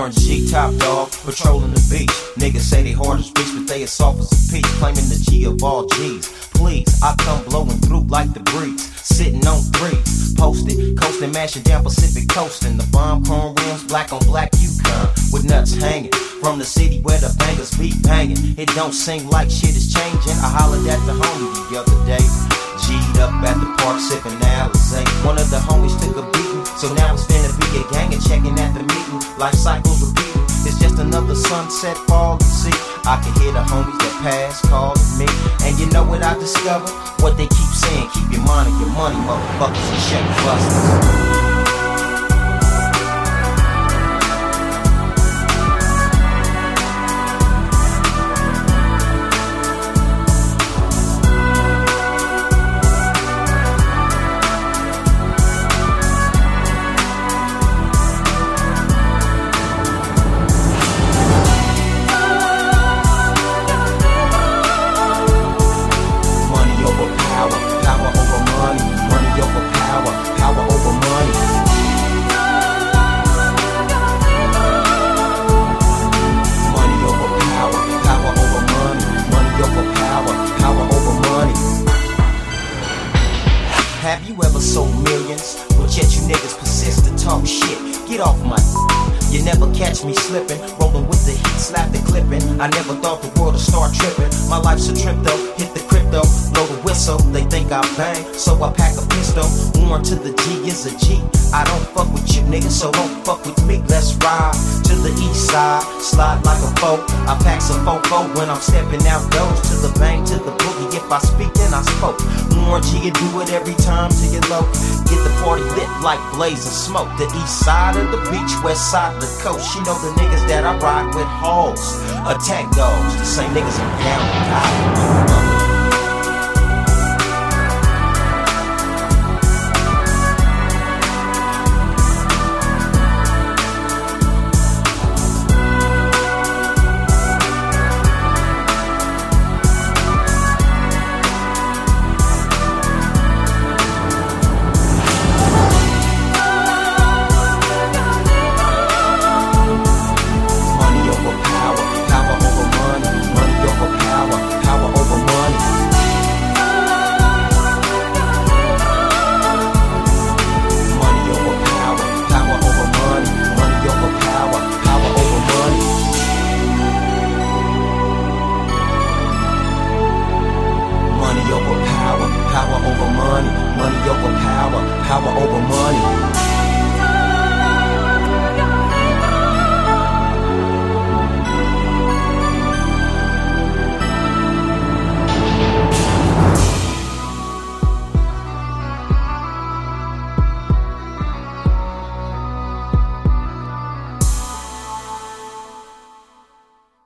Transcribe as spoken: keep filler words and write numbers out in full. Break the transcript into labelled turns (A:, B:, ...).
A: Warren G, top dog, patrolling the beach. Niggas say they hard as beach, but they as soft as a peach. Claiming the G of all G's. Please, I come blowing through like the breeze. Sitting on threes, posted, coasting, mashing down Pacific coasting. The bomb chrome rims, black on black Yukon, with nuts hanging from the city where the bangers be banging. It don't seem like shit is changing. I hollered at the homie the other day, G'd up at the park sipping Alizé. One of the homies took a beating, so now it's finna be a gang and checking at the meeting. Life cycles repeating, it's just another sunset fall to see. I can hear the homies that pass calling me, and you know what I discovered? What they keep saying, keep your mind on your money, motherfuckers, and check busters. Have you ever sold millions, but yet you niggas persist to talk shit? Get off my You never catch me slipping, rolling with the heat, slap the clipping. I never thought the world would start tripping. My life's a trip though, hit the crypto, blow the whistle. They think I bang, so I pack a pistol. Warren to the G is a G. I don't fuck with you niggas, so don't fuck with me. Let's ride to the east side, slide like a foe. I pack some fofo when I'm stepping out doors. To the bang, to the boogie, if I speak then I spoke. Warren G, you do it every time till you low. Get the party lit like blazing smoke. The east side of the beach, west side of the coast. You know the niggas that I ride with hoes. Attack dogs, the same niggas I'm down with. I Power over money, money over power, power over money.